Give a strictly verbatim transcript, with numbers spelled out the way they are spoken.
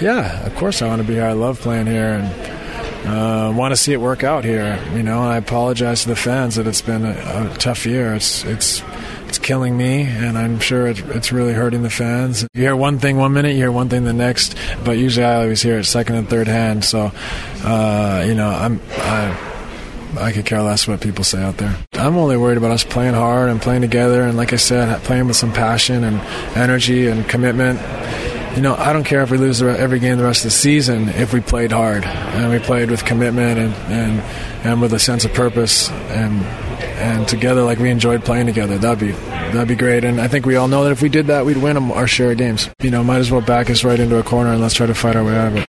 Yeah, of course I want to be here. I love playing here and uh, want to see it work out here. You know, I apologize to the fans that it's been a, a tough year. It's it's it's killing me, and I'm sure it, it's really hurting the fans. You hear one thing one minute, you hear one thing the next, but usually I always hear it second and third hand. So, uh, you know, I'm I. I could care less what people say out there. I'm only worried about us playing hard and playing together, and like I said, playing with some passion and energy and commitment. You know, I don't care if we lose every game the rest of the season if we played hard and we played with commitment and and, and with a sense of purpose and and together like we enjoyed playing together. That'd be that'd be great. And I think we all know that if we did that, we'd win our share of games. You know, might as well back us right into a corner and let's try to fight our way out of it.